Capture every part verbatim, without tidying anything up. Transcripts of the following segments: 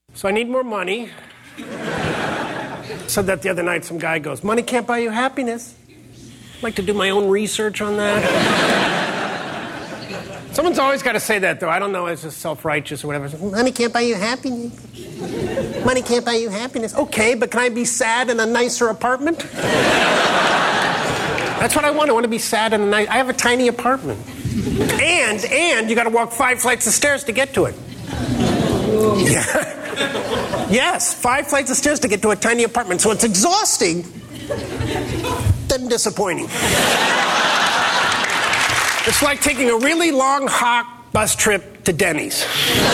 So I need more money. Said that the other night. Some guy goes, money can't buy you happiness. I'd like to do my own research on that. Someone's always got to say that, though. I don't know, it's just self-righteous or whatever. Money can't buy you happiness. Money can't buy you happiness. Okay, but can I be sad in a nicer apartment? That's what I want. I want to be sad in a nice... I have a tiny apartment. And, and you got to walk five flights of stairs to get to it. Yeah. Yes, five flights of stairs to get to a tiny apartment. So it's exhausting, then disappointing. It's like taking a really long, hot bus trip to Denny's.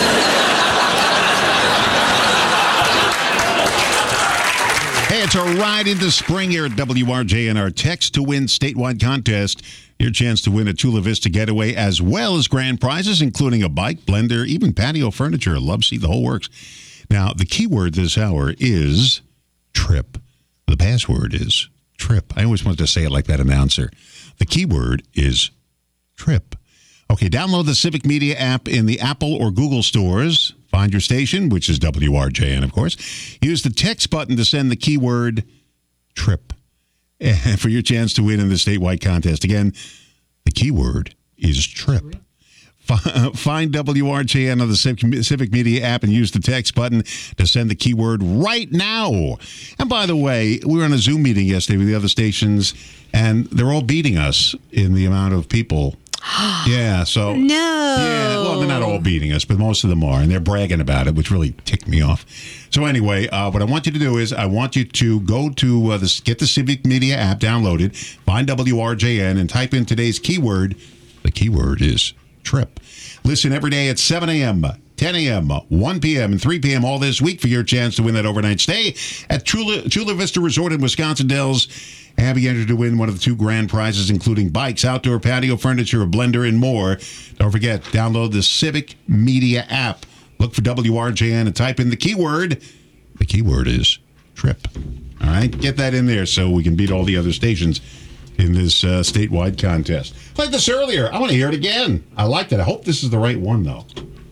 Hey, it's a ride into spring here at W R J N. Our text to win statewide contest. Your chance to win a Chula Vista getaway as well as grand prizes, including a bike, blender, even patio furniture, love seat, the whole works. Now, the keyword this hour is trip. The password is trip. I always wanted to say it like that announcer. The keyword is trip. Okay, download the Civic Media app in the Apple or Google stores. Find your station, which is W R J N, of course. Use the text button to send the keyword trip for your chance to win in the statewide contest. Again, the keyword is trip. Find W R J N on the Civic Media app and use the text button to send the keyword right now. And by the way, we were on a Zoom meeting yesterday with the other stations, and they're all beating us in the amount of people. Yeah, so... No. Yeah, well, they're not all beating us, but most of them are, and they're bragging about it, which really ticked me off. So anyway, uh, what I want you to do is I want you to go to uh, the, get the Civic Media app downloaded, find W R J N, and type in today's keyword. The keyword is trip. Listen every day at seven a.m., ten a.m., one p.m., and three p.m. all this week for your chance to win that overnight stay at Chula, Chula Vista Resort in Wisconsin Dells. And be entered to win one of the two grand prizes, including bikes, outdoor patio furniture, a blender, and more. Don't forget, download the Civic Media app. Look for W R J N and type in the keyword. The keyword is trip. All right? Get that in there so we can beat all the other stations in this uh, statewide contest. Played this earlier. I want to hear it again. I liked it. I hope this is the right one, though.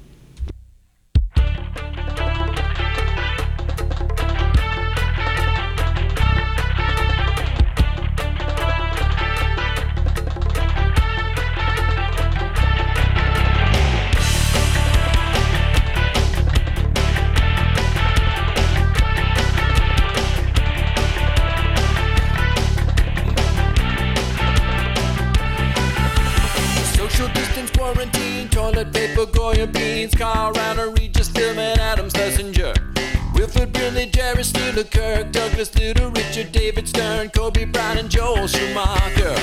Carl Reiner, Regis Philbin, Adams, Schlesinger, Wilford Brimley, Jerry Studer, Kirk Douglas, Little Richard, David Stern, Kobe Bryant, and Joel Schumacher.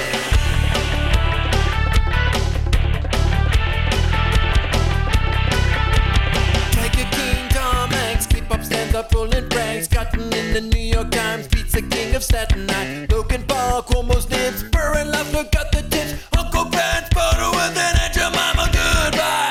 Tiger King, Tom Hanks, keep up, stand up, pulling pranks, Cotton in the New York Times, beats the king of Staten Island, Logan Paul, Cuomo's nips, Burr and Leffler got the tips, Uncle Ben's photo with an edge of mama, goodbye.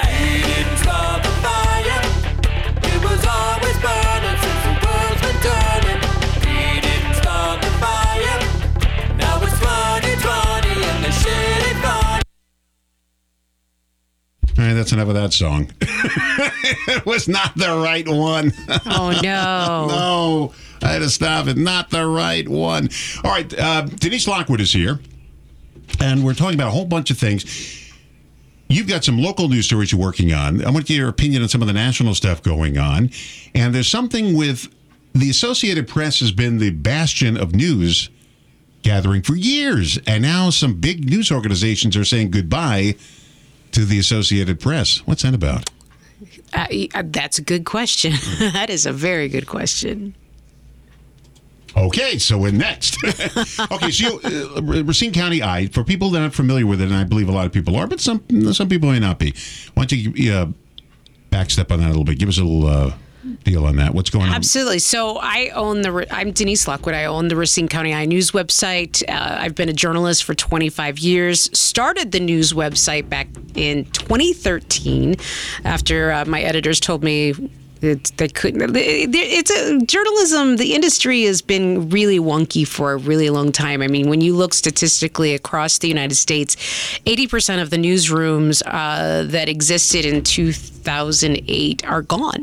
All right, that's enough of that song. It was not the right one. Oh, no. No, I had to stop it. Not the right one. All right, uh, Denise Lockwood is here, and we're talking about a whole bunch of things. You've got some local news stories you're working on. I want to get your opinion on some of the national stuff going on. And there's something with the Associated Press has been the bastion of news gathering for years, and now some big news organizations are saying goodbye to the Associated Press. What's that about? Uh, that's a good question. That is a very good question. Okay, so we're next. Okay, so you, uh, Racine County Eye, for people that aren't familiar with it, and I believe a lot of people are, but some some people may not be. Why don't you uh, backstep on that a little bit? Give us a little uh, deal on that. What's going on? Absolutely. So I own the, I'm Denise Lockwood. I own the Racine County Eye News website. Uh, I've been a journalist for twenty-five years. Started the news website back in twenty thirteen after uh, my editors told me It's, they couldn't. It's a journalism. The industry has been really wonky for a really long time. I mean, when you look statistically across the United States, eighty percent of the newsrooms uh, that existed in two thousand eight are gone.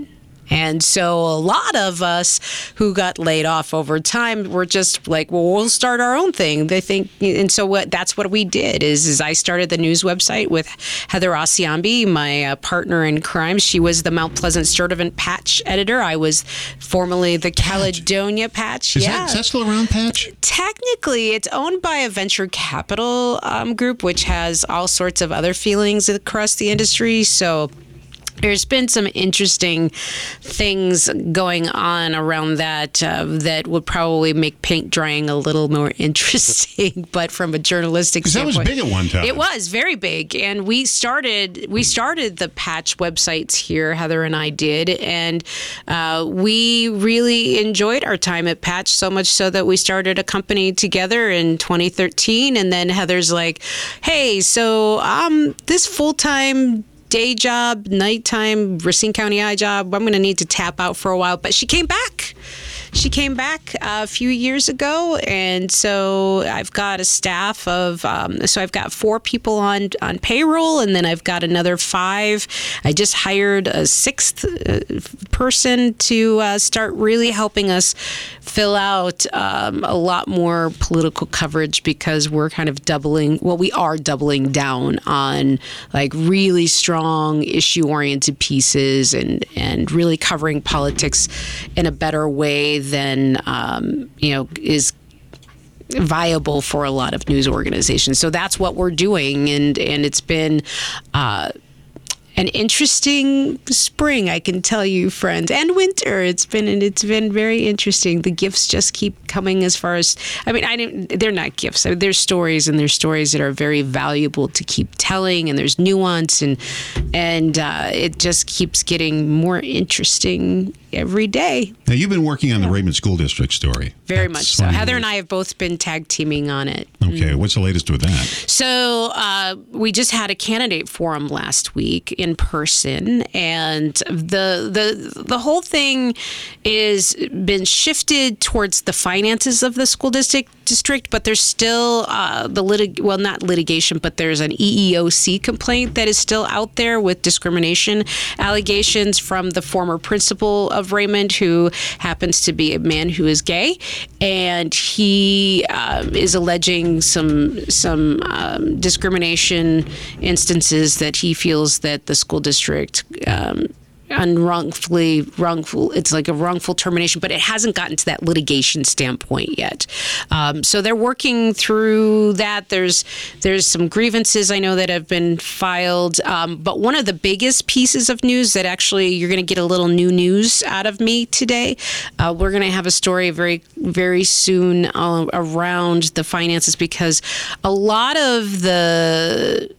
And so a lot of us who got laid off over time were just like, well, we'll start our own thing. They think, and so what? That's what we did. Is is I started the news website with Heather Osiambi, my uh, partner in crime. She was the Mount Pleasant Sturtevant Patch editor. I was formerly the Caledonia Patch. Is, yeah. that, is that still around, Patch? Technically, it's owned by a venture capital um, group, which has all sorts of other feelings across the industry. So there's been some interesting things going on around that uh, that would probably make paint drying a little more interesting, but from a journalistic standpoint, that was big at one time. It was very big, and we started we started the Patch websites here. Heather and I did, and uh, we really enjoyed our time at Patch, so much so that we started a company together in twenty thirteen. And then Heather's like, "Hey, so um, this full time." day job, nighttime, Racine County I job, I'm going to need to tap out for a while." But she came back. She came back a few years ago, and so I've got a staff of, um, so I've got four people on, on payroll, and then I've got another five. I just hired a sixth uh, person to uh, start really helping us fill out um, a lot more political coverage, because we're kind of doubling, well, we are doubling down on like really strong issue-oriented pieces and, and really covering politics in a better way than, um, you know, is viable for a lot of news organizations. So that's what we're doing. And, and it's been uh, an interesting spring, I can tell you, friends, and winter. It's been and it's been very interesting. The gifts just keep coming. As far as I mean, I didn't. They're not gifts. I mean, they're stories, and they're stories that are very valuable to keep telling. And there's nuance, and and uh, it just keeps getting more interesting every day. Now, you've been working on the Raymond School District story. Very That's much so. funny. Heather and I have both been tag teaming on it. Okay, what's the latest with that? So uh, we just had a candidate forum last week in person, and the the the whole thing is been shifted towards the finances of the school district. District, but there's still uh, the litig well, not litigation, but there's an E E O C complaint that is still out there with discrimination allegations from the former principal of Raymond, who happens to be a man who is gay, and he um, is alleging some some um, discrimination instances that he feels that the school district um, unwrongfully wrongful it's like a wrongful termination, but it hasn't gotten to that litigation standpoint yet. Um, so they're working through that. There's there's some grievances I know that have been filed, um, but one of the biggest pieces of news that actually you're going to get a little new news out of me today. Uh, we're going to have a story very very soon uh, around the finances, because a lot of the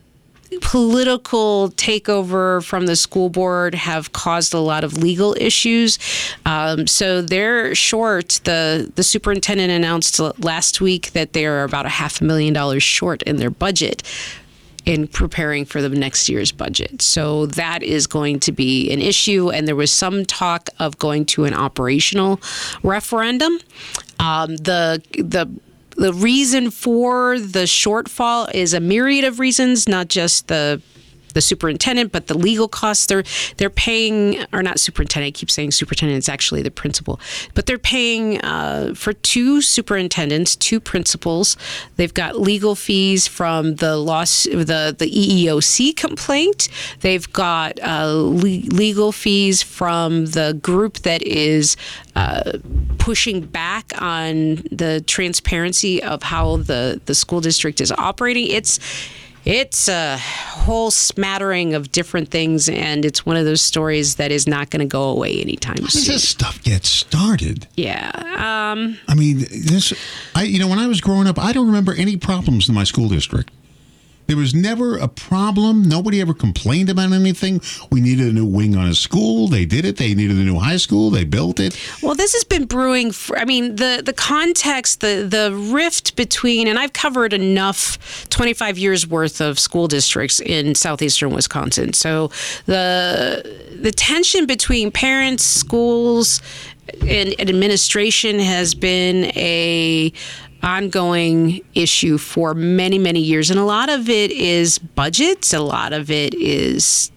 political takeover from the school board have caused a lot of legal issues. Um, so they're short. The the superintendent announced last week that they are about a half a million dollars short in their budget in preparing for the next year's budget. So that is going to be an issue. And there was some talk of going to an operational referendum. Um, the the The reason for the shortfall is a myriad of reasons, not just the the superintendent, but the legal costs. They're they're paying, or not superintendent. I keep saying superintendent. It's actually the principal, but they're paying uh, for two superintendents, two principals. They've got legal fees from the loss, the the E E O C complaint. They've got uh, le- legal fees from the group that is uh, pushing back on the transparency of how the the school district is operating. It's It's a whole smattering of different things, and it's one of those stories that is not going to go away anytime How soon. does this stuff get started? Yeah. Um, I mean, this. I you know, when I was growing up, I don't remember any problems in my school district. There was never a problem. Nobody ever complained about anything. We needed a new wing on a school. They did it. They needed a new high school. They built it. Well, this has been brewing for, I mean, the, the context, the, the rift between, and I've covered enough twenty-five years worth of school districts in southeastern Wisconsin. So the the tension between parents, schools, and, and administration has been a ongoing issue for many, many years. And a lot of it is budgets. A lot of it is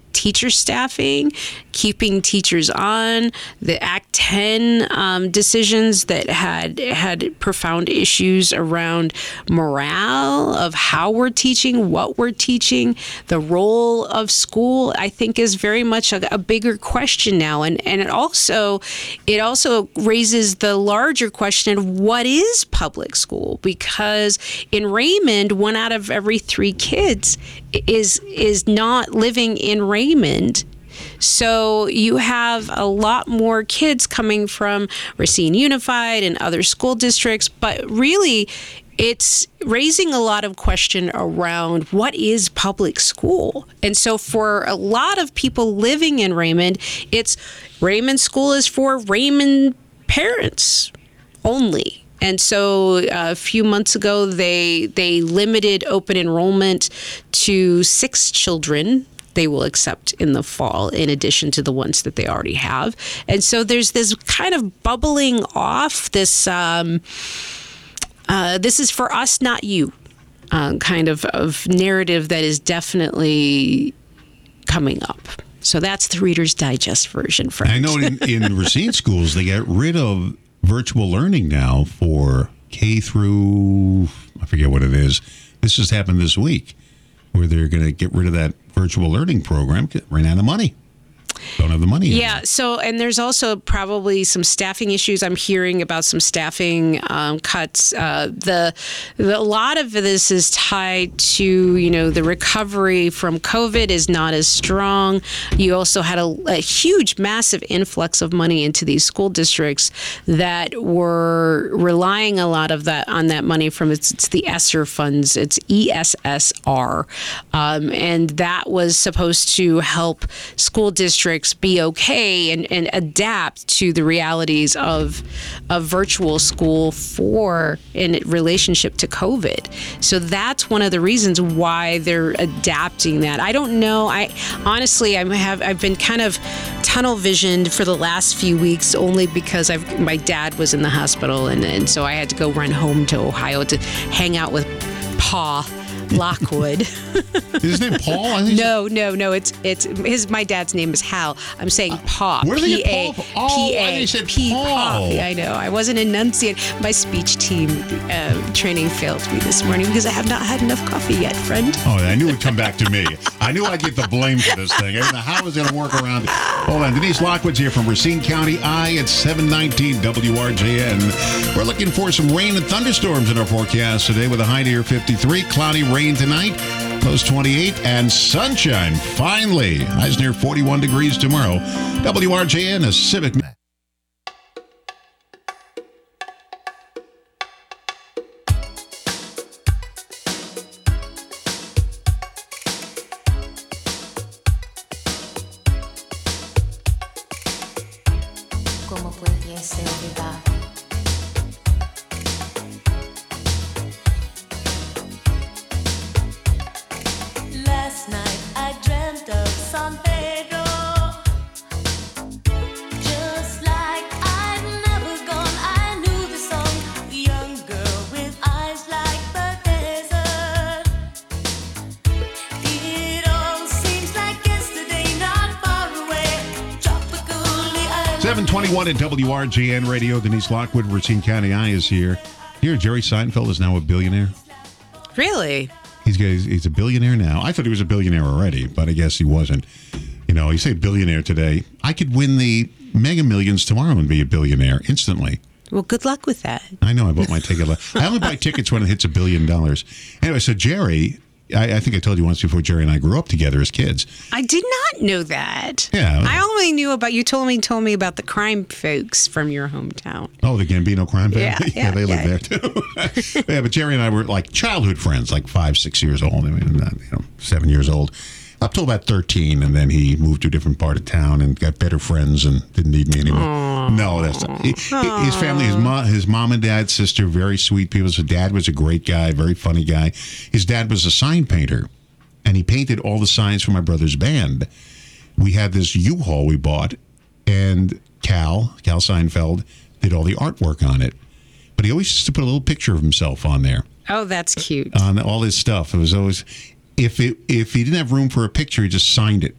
teacher staffing, keeping teachers on, the Act ten um, decisions that had had profound issues around morale of how we're teaching, what we're teaching, the role of school, I think is very much a, a bigger question now. And and it also it also raises the larger question of what is public school, because in Raymond, one out of every three kids is is not living in Raymond. So you have a lot more kids coming from Racine Unified and other school districts, but really it's raising a lot of question around what is public school. And so for a lot of people living in Raymond, it's Raymond School is for Raymond parents only. And so uh, a few months ago, they they limited open enrollment to six children they will accept in the fall, in addition to the ones that they already have. And so there's this kind of bubbling off, this um, uh, this is for us, not you, uh, kind of, of narrative that is definitely coming up. So that's the Reader's Digest version, friends. I know in, in Racine schools, they get rid of virtual learning now for K through, I forget what it is. This just happened this week, where they're going to get rid of that virtual learning program, ran out of money. Don't have the money. Yeah. Anymore. So, and there's also probably some staffing issues. I'm hearing about some staffing um, cuts. Uh, the, the a lot of this is tied to, you know, the recovery from COVID is not as strong. You also had a, a huge, massive influx of money into these school districts that were relying a lot of that on that money from it's, it's the ESSER funds. It's E S S R, um, and that was supposed to help school districts be okay and, and adapt to the realities of of virtual school for in relationship to COVID. So that's one of the reasons why they're adapting that. I don't know. I honestly, I have I've been kind of tunnel visioned for the last few weeks, only because I've my dad was in the hospital, and, and so I had to go run home to Ohio to hang out with Pa Lockwood. Is his name Paul? I think no, no, no. It's it's his. My dad's name is Hal. I'm saying Pa. Where did they P get A Paul? Oh, P I A think you said P Paul. Pa. I know. I wasn't enunciating. My speech team uh, training failed me this morning because I have not had enough coffee yet, friend. Oh, I knew it would come back to me. I knew I'd get the blame for this thing. I don't know how I was going to work around it. Hold on. Denise Lockwood's here from Racine County I at seven nineteen W R J N. We're looking for some rain and thunderstorms in our forecast today with a high near fifty-three. Cloudy rain tonight. Lows twenty-eight, and sunshine, finally. Highs near forty-one degrees tomorrow. W R J N, a Civic. ¿Cómo pudiese olvidar? Last night I dreamt of San Pedro, just like I'd never gone. I knew the song, young girl with eyes like the desert. It all seems like yesterday, not far away, tropically. seven twenty-one at W R J N Radio. Denise Lockwood, Racine County I is here. Here, Jerry Seinfeld is now a billionaire. Really? He's he's a billionaire now. I thought he was a billionaire already, but I guess he wasn't. You know, you say billionaire today. I could win the Mega Millions tomorrow and be a billionaire instantly. Well, good luck with that. I know. I bought my ticket. I only buy tickets when it hits a billion dollars. Anyway, so Jerry, I, I think I told you once before, Jerry and I grew up together as kids. I did not know that. Yeah. I only knew about, you told me told me about the crime folks from your hometown. Oh, the Gambino crime family? Yeah, yeah, they yeah. live there too. Yeah, but Jerry and I were like childhood friends, like five, six years old. I mean, not, you know, seven years old. Up till about thirteen, and then he moved to a different part of town and got better friends and didn't need me anymore. Aww. No, that's not. He, his family, his mom, his mom and dad, sister, very sweet people. His dad was a great guy, very funny guy. His dad was a sign painter, and he painted all the signs for my brother's band. We had this U-Haul we bought, and Cal, Cal Seinfeld, did all the artwork on it. But he always used to put a little picture of himself on there. Oh, that's cute. On all his stuff. It was always, if it if he didn't have room for a picture, he just signed it.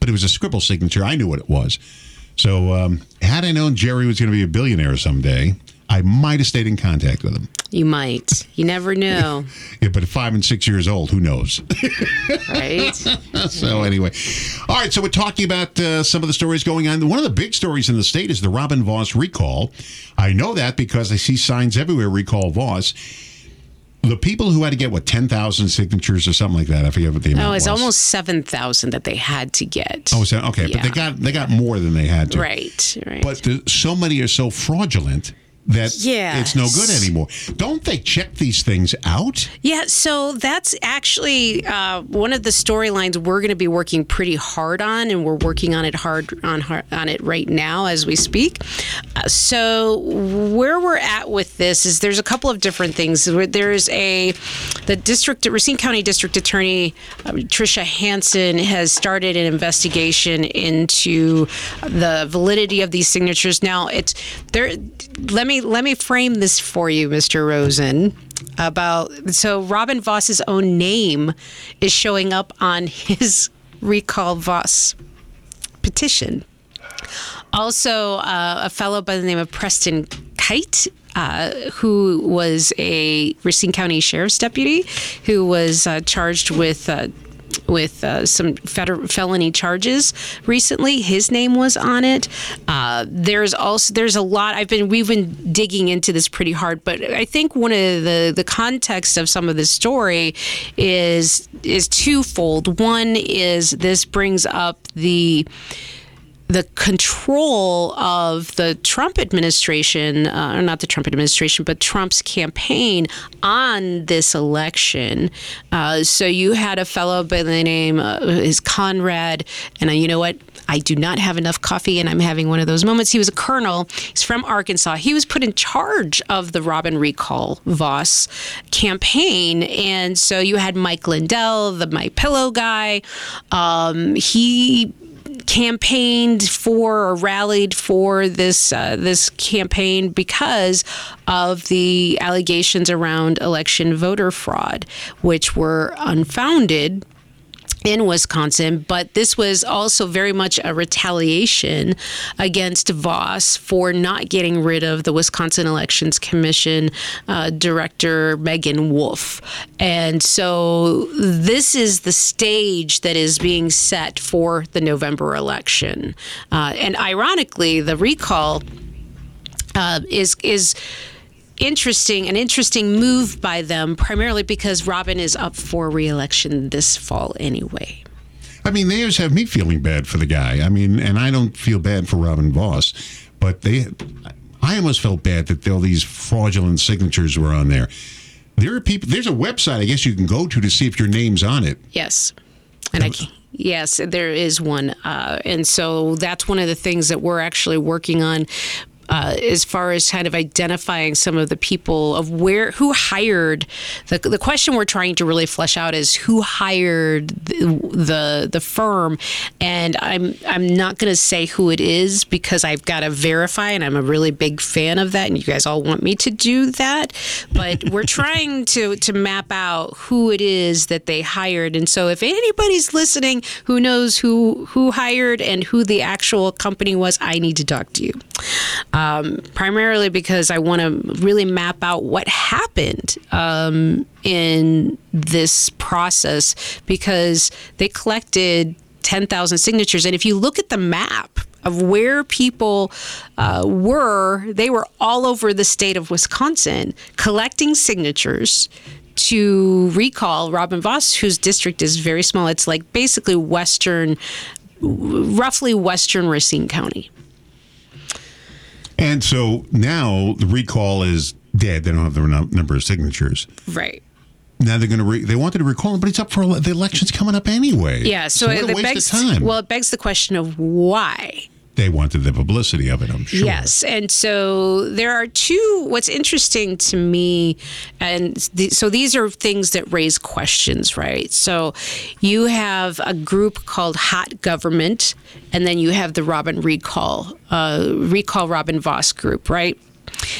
but it was a scribble signature. I knew what it was. So um, had I known Jerry was going to be a billionaire someday, I might have stayed in contact with him. You might. You never know. Yeah, but at five and six years old, who knows? Right? So anyway, all right. So we're talking about uh, some of the stories going on. One of the big stories in the state is the Robin Vos recall. I know that because I see signs everywhere, recall Vos. The people who had to get, what, ten thousand signatures or something like that. I forget what the amount No, it's was. almost seven thousand that they had to get. Oh, so, okay. Yeah. But they got they got more than they had to. Right, right. But the, so many are so fraudulent that Yes. it's no good anymore. Don't they check these things out? Yeah, so that's actually uh, one of the storylines we're going to be working pretty hard on, and we're working on it hard on har- on it right now as we speak. Uh, so where we're at with this is there's a couple of different things. There's a the district Racine County District Attorney uh, Tricia Hansen has started an investigation into the validity of these signatures. Now it's there. Let me let me frame this for you, Mister Rosen. About so Robin Vos's own name is showing up on his recall Vos petition. Also, uh, a fellow by the name of Preston Kite, uh, who was a Racine County Sheriff's deputy, who was uh, charged with. Uh, with uh, some federal felony charges recently. His name was on it. Uh, there's also there's a lot. I've been we've been digging into this pretty hard, but I think one of the the context of some of this story is is twofold. One is this brings up the the control of the Trump administration, uh, or not the Trump administration, but Trump's campaign on this election. Uh, so you had a fellow by the name uh, is Conrad, and uh, you know what? I do not have enough coffee, and I'm having one of those moments. He was a colonel. He's from Arkansas. He was put in charge of the Robin Recall Vos campaign, and so you had Mike Lindell, the My Pillow guy. Um, he campaigned for or rallied for this uh, this campaign because of the allegations around election voter fraud, which were unfounded in Wisconsin, but this was also very much a retaliation against Vos for not getting rid of the Wisconsin Elections Commission uh, director Megan Wolf. And so this is the stage that is being set for the November election. Uh, and ironically, the recall uh, is is interesting, an interesting move by them, primarily because Robin is up for re-election this fall anyway. I mean, they always have me feeling bad for the guy. I mean, and I don't feel bad for Robin Vos, but they, I almost felt bad that all these fraudulent signatures were on there. There are people, there's a website I guess you can go to to see if your name's on it. Yes. And I can, yes, there is one. Uh, and so that's one of the things that we're actually working on. Uh, as far as kind of identifying some of the people of where, who hired, the the question we're trying to really flesh out is who hired the the, the firm, and I'm I'm not going to say who it is because I've got to verify, and I'm a really big fan of that, and you guys all want me to do that, but we're trying to to map out who it is that they hired, and so if anybody's listening who knows who who hired and who the actual company was, I need to talk to you. Um, primarily because I want to really map out what happened um, in this process, because they collected ten thousand signatures. And if you look at the map of where people uh, were, they were all over the state of Wisconsin collecting signatures to recall Robin Vos, whose district is very small. It's like basically western, roughly western Racine County. And so now the recall is dead. They don't have the n- number of signatures. Right. Now they're going to. Re- they wanted to recall him, but it's up for ele- the election's coming up anyway. Yeah. So, what a it waste begs. of time. Well, it begs the question of why. They wanted the publicity of it, I'm sure. Yes. And so there are two, what's interesting to me, and the, so these are things that raise questions, right? So you have a group called Hot Government, and then you have the Robin Recall, uh, Recall Robin Vos group, right?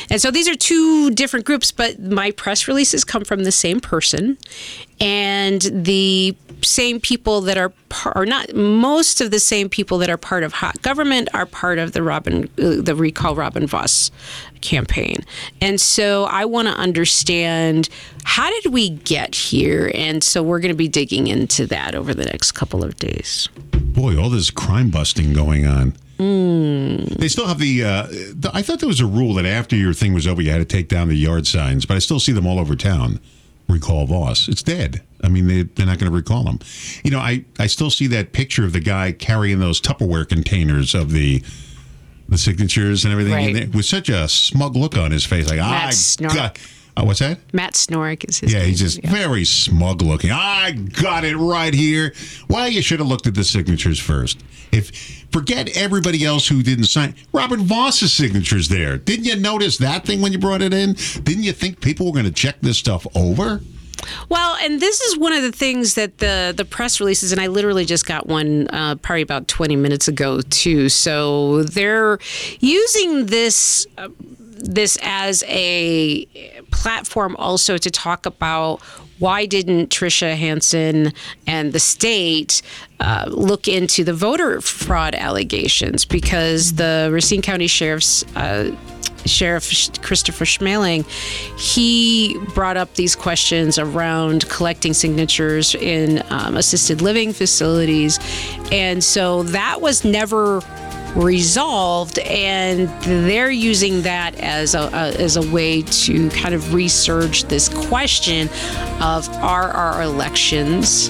And so these are two different groups, but my press releases come from the same person, and the same people that are par- or not most of the same people that are part of Hot Government are part of the Robin uh, the Recall Robin Voss campaign. And so I want to understand, how did we get here? And so we're going to be digging into that over the next couple of days. Boy, all this crime busting going on. Mm. They still have the, uh, the. I thought there was a rule that after your thing was over, you had to take down the yard signs, but I still see them all over town. Recall Voss. It's dead. I mean, they, they're not going to recall him. You know, I, I still see that picture of the guy carrying those Tupperware containers of the the signatures and everything Right. in there with such a smug look on his face. Like, Matt I Snork. got. Oh, what's that? Matt Snork is his Yeah, name. he's just very smug looking. I got it right here. Well, you should have looked at the signatures first. If forget everybody else who didn't sign. Robert Voss's signature's there. Didn't you notice that thing when you brought it in? Didn't you think people were going to check this stuff over? Well, and this is one of the things that the the press releases, and I literally just got one uh, probably about twenty minutes ago too. So they're using this uh, this as a platform also to talk about why didn't Tricia Hansen and the state uh, look into the voter fraud allegations, because the Racine County Sheriff's uh, Sheriff Christopher Schmeling, he brought up these questions around collecting signatures in um, assisted living facilities. And so that was never resolved, and they're using that as a, a as a way to kind of resurge this question of, are our elections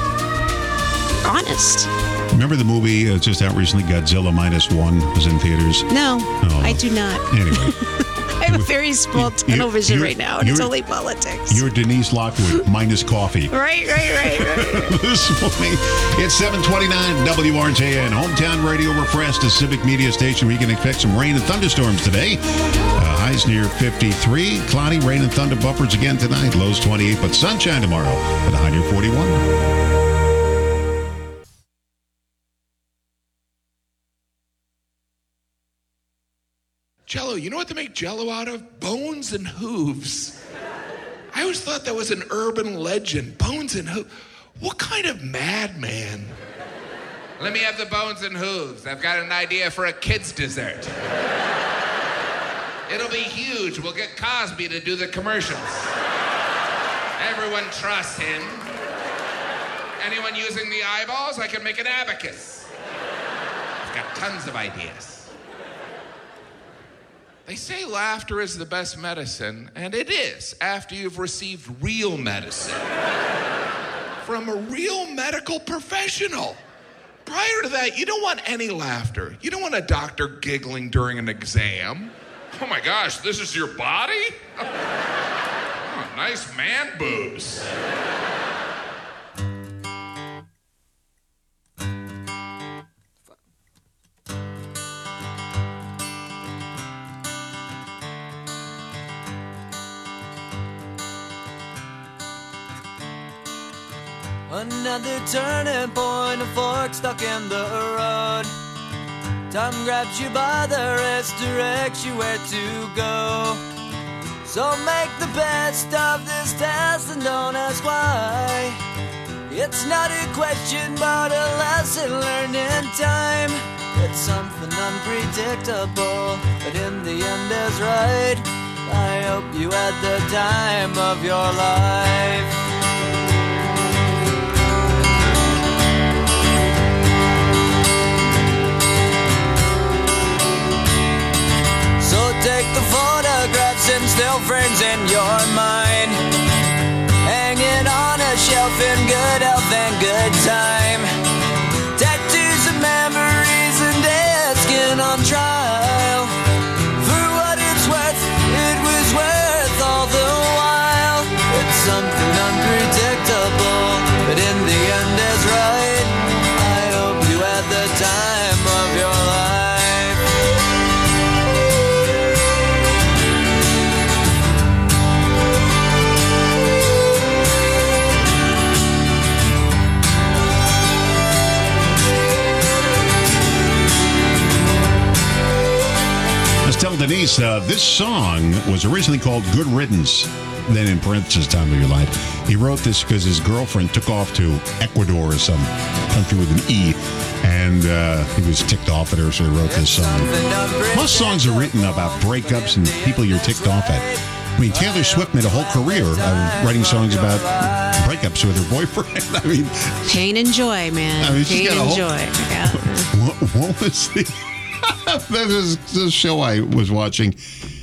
honest? Remember the movie uh, just out recently, Godzilla Minus One, was in theaters? No, Oh. I do not. Anyway, I have very small tunnel You're- vision you're- right now, and it's you're- only politics. you're Denise Lockwood minus coffee. Right, right, right, right. This morning, it's seven twenty-nine W R J N, Hometown Radio Refreshed, a civic media station where you can expect some rain and thunderstorms today. Uh, highs near fifty-three. Cloudy, rain and thunder bumpers again tonight. Lows twenty-eight, but sunshine tomorrow with a high near forty-one. Jello, you know what they make Jello out of? Bones and hooves. I always thought that was an urban legend. Bones and hooves. What kind of madman? Let me have the bones and hooves. I've got an idea for a kid's dessert. It'll be huge. We'll get Cosby to do the commercials. Everyone trusts him. Anyone using the eyeballs, I can make an abacus. I've got tons of ideas. They say laughter is the best medicine, and it is after you've received real medicine from a real medical professional. Prior to that, you don't want any laughter. You don't want a doctor giggling during an exam. Oh my gosh, this is your body? Oh, nice man boobs. Another turning point, a fork stuck in the road. Time grabs you by the wrist, directs you where to go. So make the best of this test and don't ask why. It's not a question but a lesson learned in time. It's something unpredictable, but in the end is right. I hope you had the time of your life. So take the photographs and still frames in your mind, hanging on a shelf in good health and good time. Tattoos of memories and dead skin on trial. For what it's worth, it was worth all the while. It's something unpredictable, but in the end is right. I hope you had the time of your life. was telling Denise, uh, this song was originally called Good Riddance. Then in parentheses, Time of Your Life. He wrote this because his girlfriend took off to Ecuador or some country with an E, and uh, he was ticked off at her, so he wrote this song. Most songs are written about breakups and people you're ticked off at. I mean, Taylor Swift made a whole career of writing songs about breakups with her boyfriend. I mean, Pain and joy, man. I mean, she's Pain got a and whole- joy. Yeah. what, what was the... that was the show I was watching,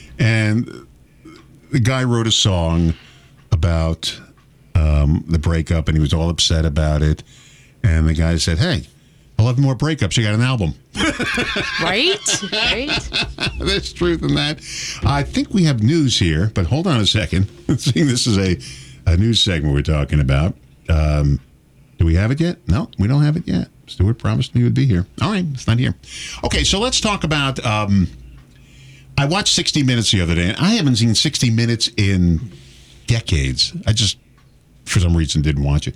and the guy wrote a song about um, the breakup, and he was all upset about it. And the guy said, "Hey, eleven more breakups. You got an album." Right? Right? There's truth in that. I think we have news here, but hold on a second. Seeing this is a, a news segment we're talking about. Um, do we have it yet? No, we don't have it yet. Stuart promised me he would be here. All right, it's not here. Okay, so let's talk about... Um, I watched sixty minutes the other day, and I haven't seen sixty minutes in decades. I just, for some reason, didn't watch it.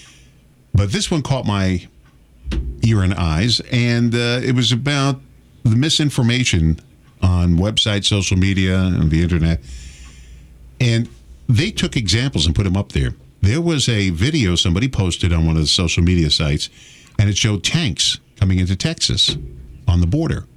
But this one caught my ear and eyes, and uh, it was about the misinformation on websites, social media, and the internet. And they took examples and put them up there. There was a video somebody posted on one of the social media sites, and it showed tanks coming into Texas on the border.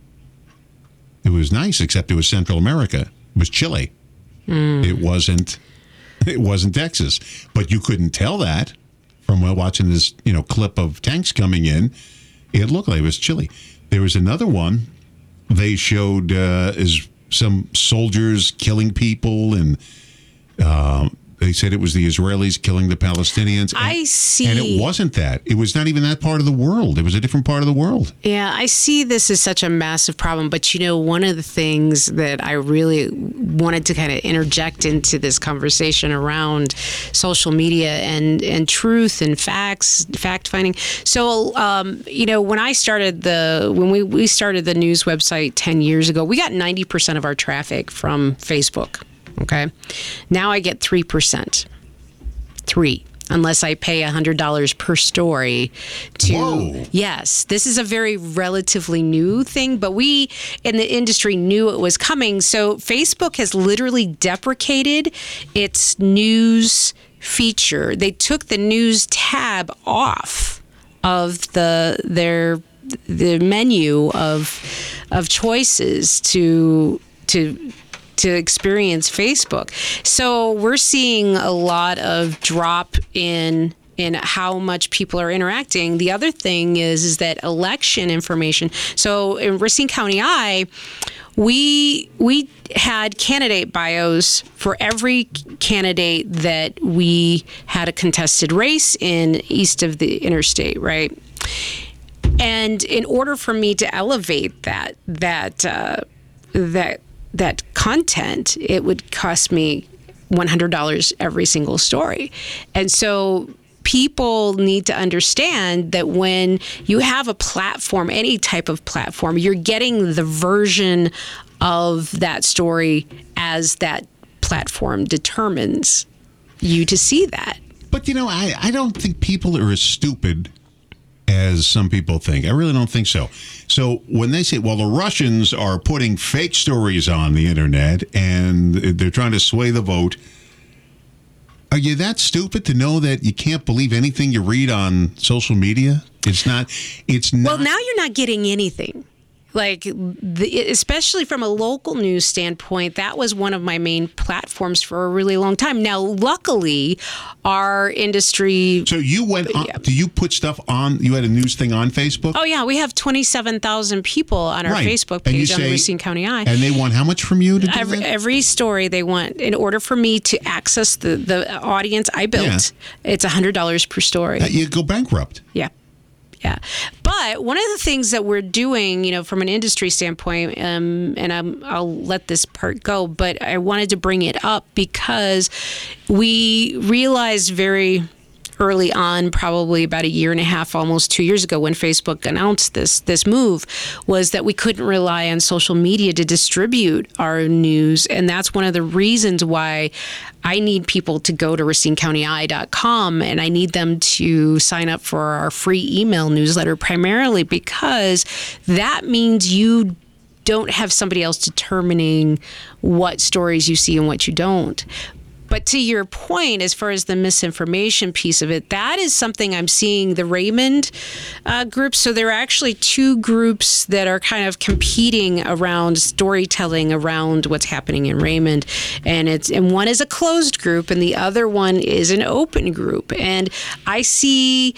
It was nice, except it was Central America. It was Chile. Mm. It wasn't. It wasn't Texas. But you couldn't tell that from watching this, you know, clip of tanks coming in. It looked like it was Chile. There was another one. They showed uh, is some soldiers killing people, and uh, they said it was the Israelis killing the Palestinians. And, I see. And it wasn't that. It was not even that part of the world. It was a different part of the world. Yeah, I see this as such a massive problem. But, you know, one of the things that I really wanted to kind of interject into this conversation around social media and, and truth and facts, fact finding. So, um, you know, when I started the, when we, we started the news website ten years ago, we got ninety percent of our traffic from Facebook. Okay. Now I get three percent. Three. Unless I pay one hundred dollars per story to... Whoa. Yes. This is a very relatively new thing, but we in the industry knew it was coming. So Facebook has literally deprecated its news feature. They took the news tab off of the their the menu of of choices to to to experience Facebook. So we're seeing a lot of drop in in how much people are interacting. The other thing is is that election information. So in Racine County I, we we had candidate bios for every candidate that we had a contested race in east of the interstate, right? And in order for me to elevate that that uh, that that content, it would cost me one hundred dollars every single story. And so people need to understand that when you have a platform, any type of platform, you're getting the version of that story as that platform determines you to see that. But, you know, I, I don't think people are as stupid as some people think. I really don't think so. So when they say, well, the Russians are putting fake stories on the internet and they're trying to sway the vote, are you that stupid to know that you can't believe anything you read on social media? It's not, it's not. Well, now you're not getting anything. Like, the, especially from a local news standpoint, that was one of my main platforms for a really long time. Now, luckily, our industry... So you went on, Yeah. do you put stuff on, you had a news thing on Facebook? Oh, yeah, we have twenty-seven thousand people on our Right. Facebook And you page on the say- Racine County Eye. And they want how much from you to do Every, that? every story they want, in order for me to access the, the audience I built, Yeah. it's one hundred dollars per story. You go bankrupt. Yeah. Yeah. But one of the things that we're doing, you know, from an industry standpoint, um, and I'm, I'll let this part go, but I wanted to bring it up because we realized very early on, probably about a year and a half, almost two years ago, when Facebook announced this this move, was that we couldn't rely on social media to distribute our news. And that's one of the reasons why I need people to go to racine county eye dot com and I need them to sign up for our free email newsletter, primarily because that means you don't have somebody else determining what stories you see and what you don't. But to your point, as far as the misinformation piece of it, that is something I'm seeing the Raymond uh, group. So there are actually two groups that are kind of competing around storytelling around what's happening in Raymond. And it's and one is a closed group and the other one is an open group. And I see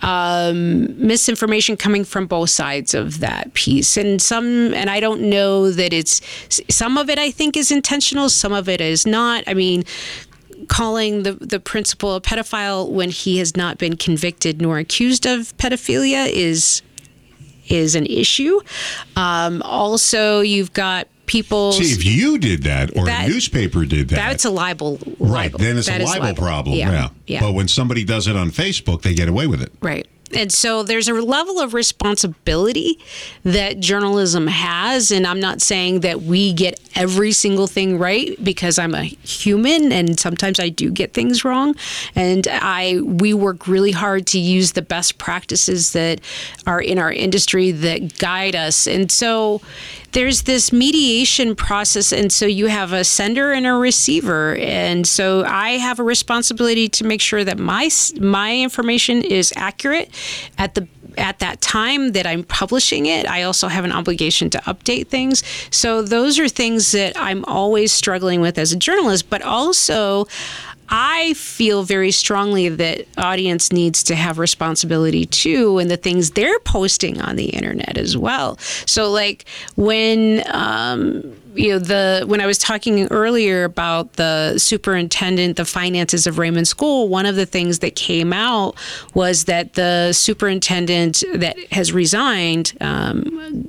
um, misinformation coming from both sides of that piece. And some, and I don't know that it's, some of it I think is intentional, some of it is not. I mean, calling the, the principal a pedophile when he has not been convicted nor accused of pedophilia is is an issue. Um, also, you've got people. See, if you did that or that, a newspaper did that. That's a libel. Right, libel. then it's that a libel, libel problem. Yeah. Yeah. yeah. But when somebody does it on Facebook, they get away with it. Right. And so there's a level of responsibility that journalism has. And I'm not saying that we get every single thing right because I'm a human and sometimes I do get things wrong. And I we work really hard to use the best practices that are in our industry that guide us. And so there's this mediation process. And so you have a sender and a receiver. And so I have a responsibility to make sure that my my information is accurate at the at that time that I'm publishing it. I also have an obligation to update things. So those are things that I'm always struggling with as a journalist, but also I feel very strongly that audience needs to have responsibility too in the things they're posting on the internet as well. So like when um, you know the when I was talking earlier about the superintendent, the finances of Raymond School, one of the things that came out was that the superintendent that has resigned um,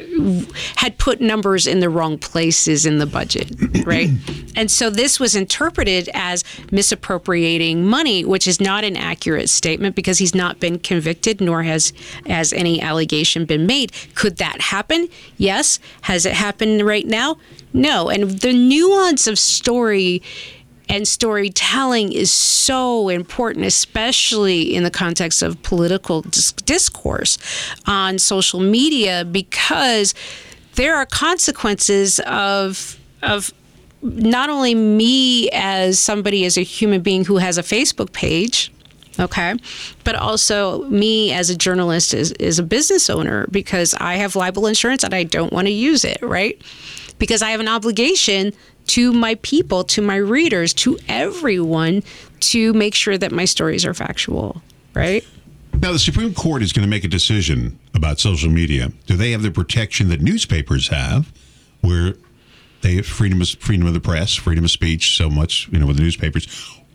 had put numbers in the wrong places in the budget, right? And so this was interpreted as misappropriating money, which is not an accurate statement because he's not been convicted, nor has has any allegation been made. Could that happen? Yes. Has it happened right now? No. And the nuance of story and storytelling is so important, especially in the context of political dis- discourse on social media, because there are consequences of of not only me as somebody, as a human being who has a Facebook page, okay, but also me as a journalist, as, as a business owner, because I have libel insurance and I don't want to use it, right? Because I have an obligation to my people, to my readers, to everyone, to make sure that my stories are factual, right? Now, the Supreme Court is going to make a decision about social media. Do they have the protection that newspapers have, where they have freedom of, freedom of the press, freedom of speech, so much, you know, with the newspapers,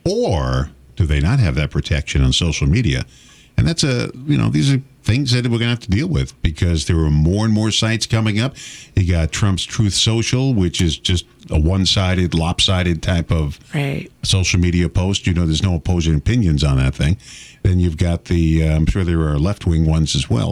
or do they not have that protection on social media? And that's a, you know, these are things that we're going to have to deal with because there are more and more sites coming up. You got Trump's Truth Social, which is just a one-sided, lopsided type of right. social media post. You know, there's no opposing opinions on that thing. Then you've got the, uh, I'm sure there are left-wing ones as well,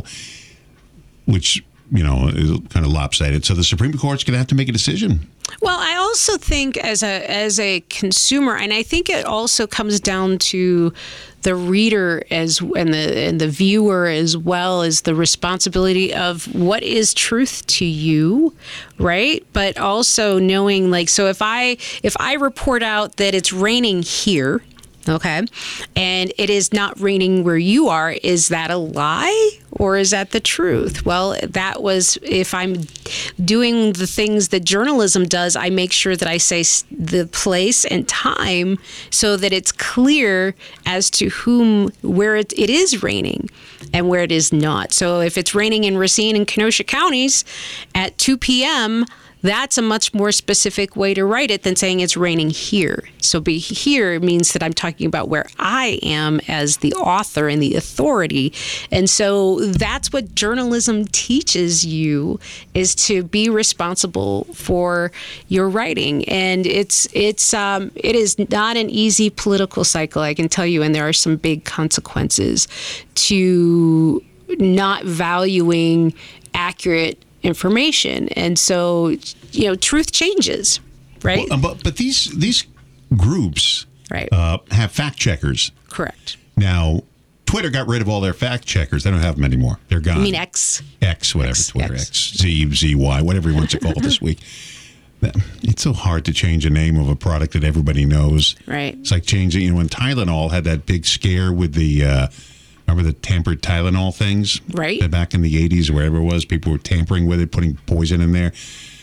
which, you know, is kind of lopsided. So the Supreme Court's going to have to make a decision. Well, I also think as a as a consumer, and I think it also comes down to the reader as and the and the viewer as well as the responsibility of what is truth to you, right? But also knowing, like, so if I if I report out that it's raining here, okay, and it is not raining where you are, is that a lie or is that the truth? Well, that was, if I'm doing the things that journalism does, I make sure that I say the place and time so that it's clear as to whom, where it, it is raining and where it is not. So if it's raining in Racine and Kenosha counties at two p.m., that's a much more specific way to write it than saying it's raining here. So be here means that I'm talking about where I am as the author and the authority. And so that's what journalism teaches you, is to be responsible for your writing. And it's it's um, it is not an easy political cycle, I can tell you, and there are some big consequences to not valuing accurate information. And so, you know, truth changes, right? Well, but, but these these groups right. uh, have fact checkers. Correct. Now, Twitter got rid of all their fact checkers. They don't have them anymore. They're gone. I mean, X. X, whatever, X, Twitter, X. X, Z, Z, Y, whatever he wants to call it this week. That- It's so hard to change the name of a product that everybody knows. Right. It's like changing, you know, when Tylenol had that big scare with the, uh, remember the tampered Tylenol things? Right. That back in the eighties or wherever it was, people were tampering with it, putting poison in there.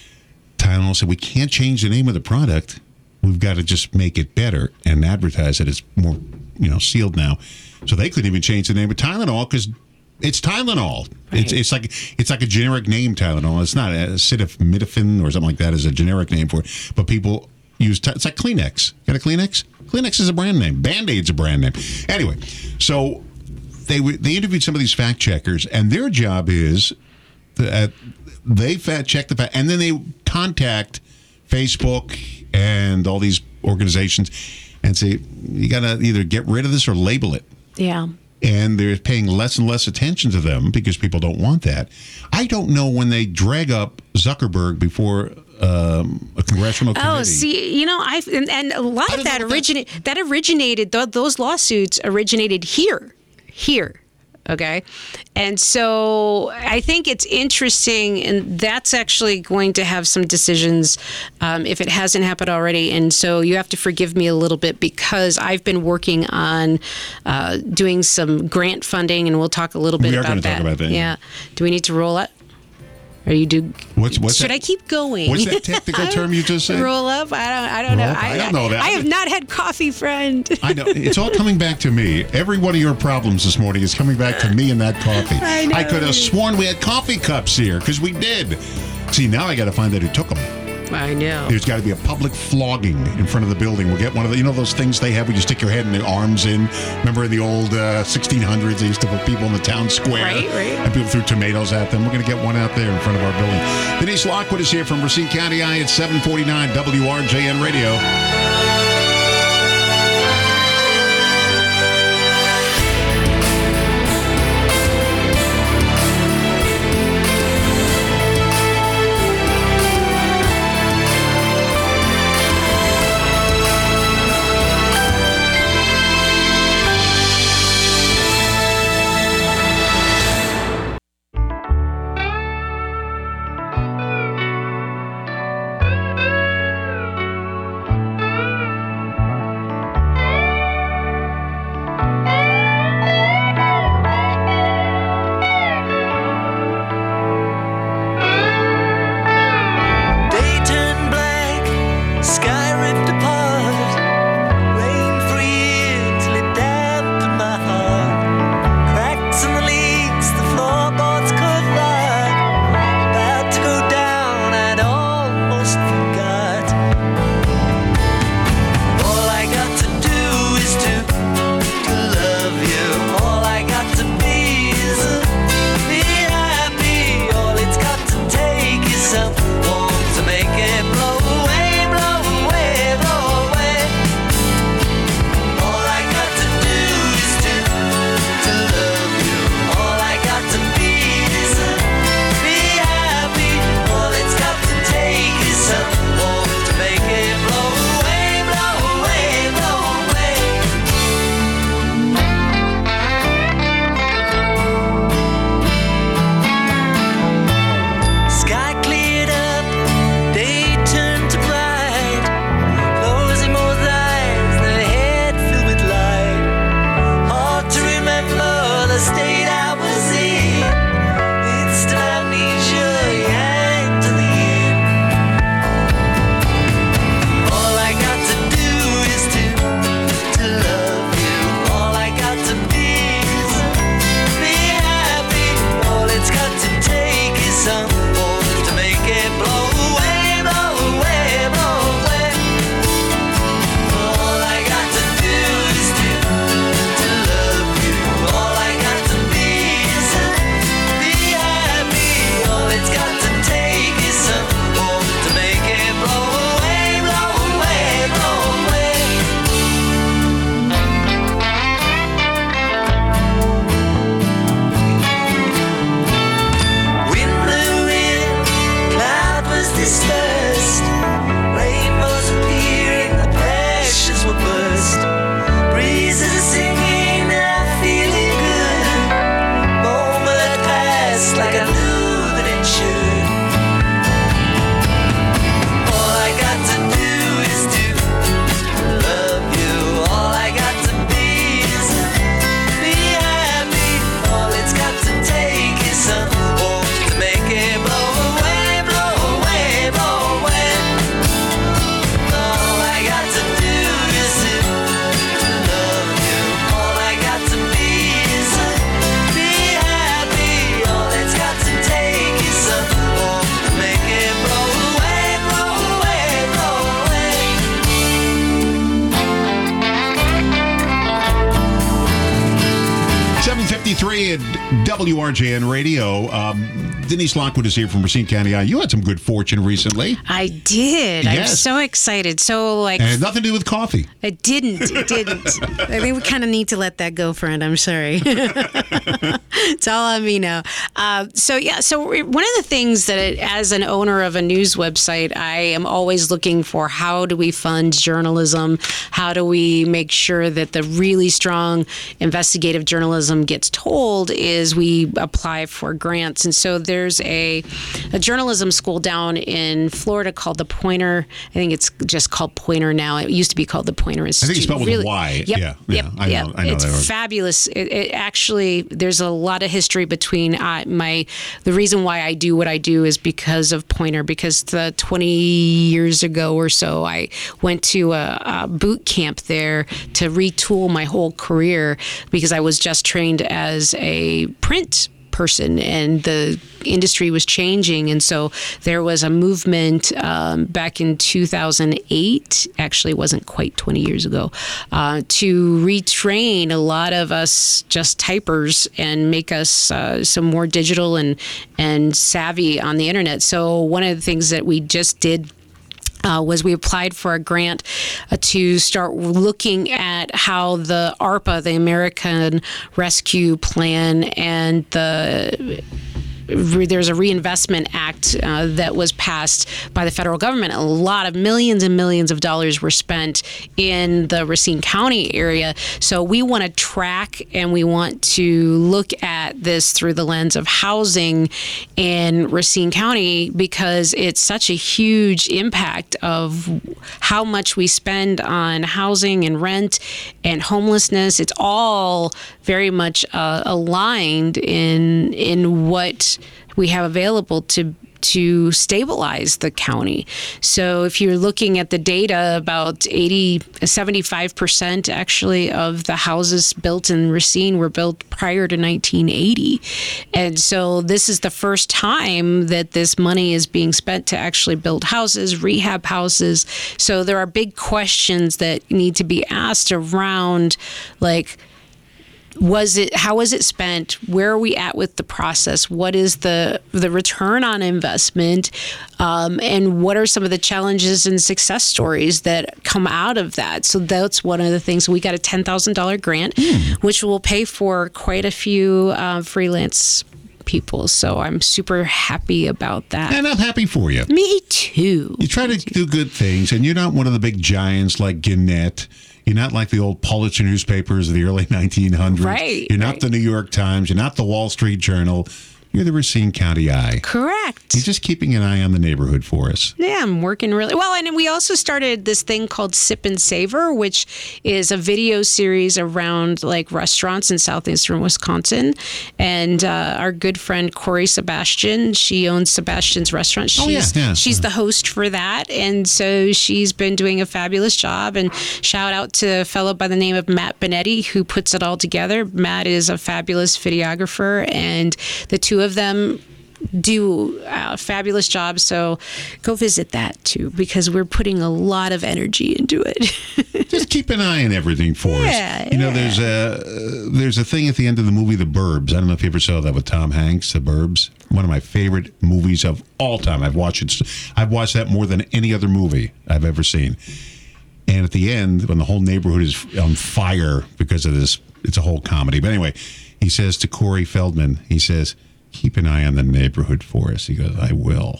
Tylenol said, we can't change the name of the product. We've got to just make it better and advertise it as more, you know, sealed now. So they couldn't even change the name of Tylenol because it's Tylenol. It's it's like it's like a generic name, Tylenol. It's not acetaminophen or something like that is a generic name for it. But people use ty- it's like Kleenex. Got a Kleenex? Kleenex is a brand name. Band-Aid's a brand name. Anyway, so they w- they interviewed some of these fact checkers, and their job is that they fact check the fact, and then they contact Facebook and all these organizations and say you got to either get rid of this or label it. Yeah. And they're paying less and less attention to them because people don't want that. I don't know when they drag up Zuckerberg before um, a congressional committee. Oh, see, you know, I've and, and a lot I of don't that know what originated. That originated. Th- those lawsuits originated here, here. Okay, and so I think it's interesting, and that's actually going to have some decisions um, if it hasn't happened already. And so you have to forgive me a little bit because I've been working on uh, doing some grant funding, and we'll talk a little bit We are about gonna that. talk about that, yeah. Yeah. Do we need to roll up? Or you do? What's- what's Should that- I keep going? What's that technical term you just said? Roll up? I don't. I don't Roll know. up? I don't know that. I have not had coffee, friend. I know. It's all coming back to me. Every one of your problems this morning is coming back to me and that coffee. I know. could have sworn we had coffee cups here because we did. See, now I got to find out who took them. I know. There's got to be a public flogging in front of the building. We'll get one of the, you know, those things they have where you stick your head and the arms in. Remember in the old uh, sixteen hundreds, they used to put people in the town square. Right, right. And people threw tomatoes at them. We're going to get one out there in front of our building. Denise Lockwood is here from Racine County I at seven forty-nine W R J N Radio. three at W R J N Radio. Um, Denise Lockwood is here from Racine County. You had some good fortune recently. I did. I'm Yes. so excited. So, like, And it had nothing to do with coffee. it didn't. It didn't. I think we kind of need to let that go, friend. I'm sorry. It's all on me now. Uh, so, yeah. So, one of the things that, it, as an owner of a news website, I am always looking for: how do we fund journalism? How do we make sure that the really strong investigative journalism gets told? Is we apply for grants. And so, there's a, a journalism school down in Florida called the Poynter. I think it's just called Poynter now. It used to be called the Poynter I Institute. think it's spelled with Really- a Y. Yep, yeah, yep, yeah. I yep. know. I know it's that word. fabulous. It, it actually, there's a lot of history between uh, my. The reason why I do what I do is because of Poynter. Because the twenty years ago or so, I went to a, a boot camp there to retool my whole career because I was just trained as a print person and the industry was changing, and so there was a movement um, back in two thousand eight, actually it wasn't quite twenty years ago, uh, to retrain a lot of us just typers and make us uh, some more digital and and savvy on the internet. So one of the things that we just did Uh, was we applied for a grant uh, to start looking at how the ARPA, the American Rescue Plan, and the there's a Reinvestment Act uh, that was passed by the federal government. A lot of millions and millions of dollars were spent in the Racine County area. So we want to track and we want to look at this through the lens of housing in Racine County because it's such a huge impact of how much we spend on housing and rent and homelessness. It's all very much uh, aligned in in what we have available to to stabilize the county. So if you're looking at the data, about eighty, seventy-five percent actually of the houses built in Racine were built prior to nineteen eighty. And so this is the first time that this money is being spent to actually build houses, rehab houses. So there are big questions that need to be asked around, like, was it, how was it spent? Where are we at with the process? What is the the return on investment? Um, and what are some of the challenges and success stories that come out of that? So that's one of the things. We got a ten thousand dollars grant, mm. which will pay for quite a few uh, freelance people. So I'm super happy about that. And I'm happy for you. Me too. You try to do good things, and you're not one of the big giants like Gannett. You're not like the old Pulitzer newspapers of the early nineteen hundreds. Right. You're not right. the New York Times. You're not the Wall Street Journal. You're the Racine County Eye. Correct. You're just keeping an eye on the neighborhood for us. Yeah, I'm working really well. And we also started this thing called Sip and Savor, which is a video series around like restaurants in southeastern Wisconsin. And uh, our good friend Corey Sebastian, she owns Sebastian's Restaurant. She's, oh, yeah, yeah. she's the host for that. And so she's been doing a fabulous job. And shout out to a fellow by the name of Matt Benetti, who puts it all together. Matt is a fabulous videographer, and the two of them do a fabulous job. So go visit that too, because we're putting a lot of energy into it. Just keep an eye on everything for Yeah, us. You know, yeah. there's a uh, there's a thing at the end of the movie The Burbs. I don't know if you ever saw that with Tom Hanks, The Burbs. One of my favorite movies of all time. I've watched it. I've watched that more than any other movie I've ever seen. And at the end, when the whole neighborhood is on fire because of this, it's a whole comedy. But anyway, he says to Corey Feldman, he says, keep an eye on the neighborhood for us. He goes, I will.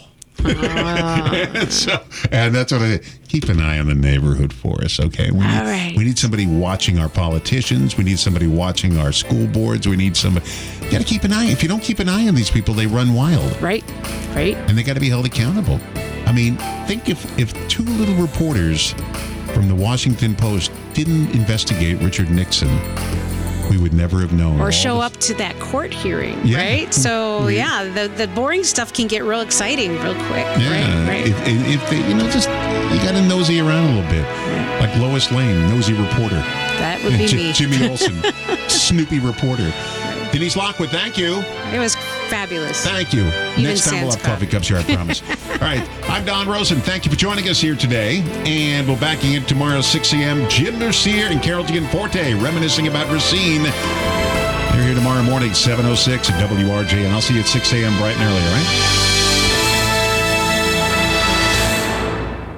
Uh. so, and that's what I keep an eye on the neighborhood for us. Okay. We need, All right. we need somebody watching our politicians. We need somebody watching our school boards. We need somebody. You got to keep an eye. If you don't keep an eye on these people, they run wild. Right, right. And they got to be held accountable. I mean, think if, if two little reporters from the Washington Post didn't investigate Richard Nixon, we would never have known. Or all show this. up to that court hearing, Yeah. right? So yeah, the the boring stuff can get real exciting real quick, Yeah, right? Right. If, if they, you know, just you got to nosy around a little bit, like Lois Lane, nosy reporter. That would be J- me. Jimmy Olsen, Snoopy reporter. Denise Lockwood, thank you. It was fabulous. Thank you. Even Next time we'll have sans coffee cups here, I promise. All right, I'm Don Rosen. Thank you for joining us here today. And we'll back again tomorrow, six a.m. Jim Mercier and Carol Gianforte reminiscing about Racine. They're here tomorrow morning, seven oh six at W R J, and I'll see you at six a.m. bright and early, all right?